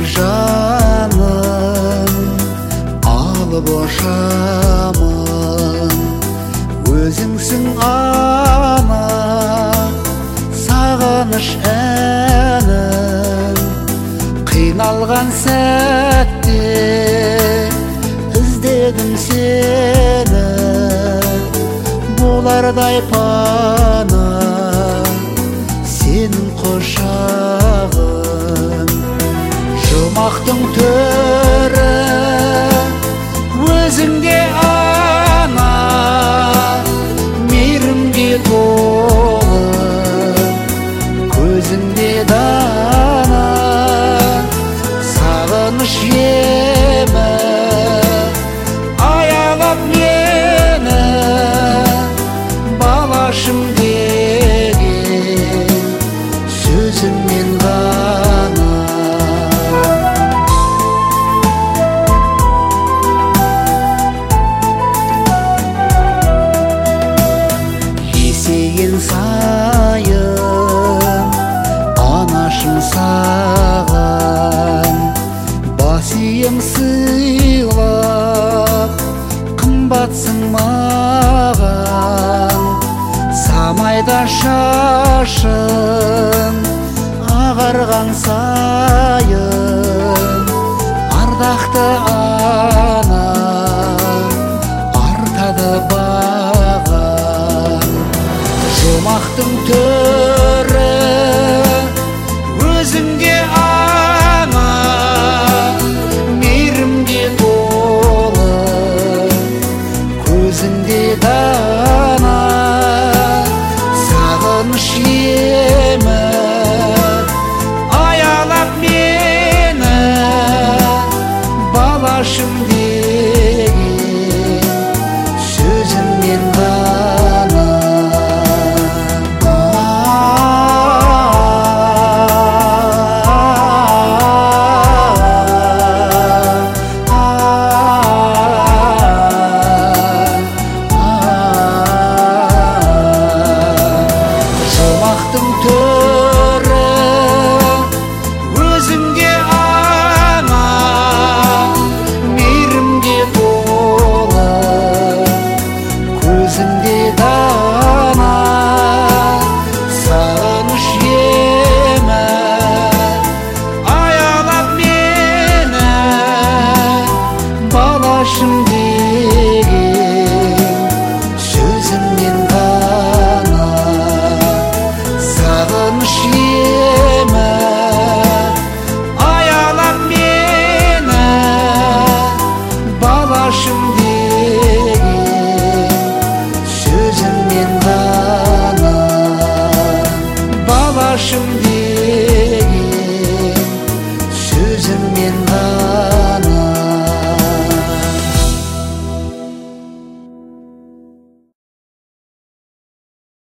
жаным алып ошамын, өзіңсің ана сағыныш әнім. Қиналған сәтте іздедім сені, болардай пана сенің құшағың. Жұмақтың төрі өзіңде ана, мейірімге толы көзіңде дана. Сағыныш емі аялап мені, балашым деген сөзіңмен ғана. Есейген сайын анашым саған бас ием сыйлап, қымбатсың маған. Самайда шашын ағарған сайын, ардақты ана артады бағаң. Жұмақтың төрі өзіңде ана, мейірімге толы көзіңде дана. Сағыныш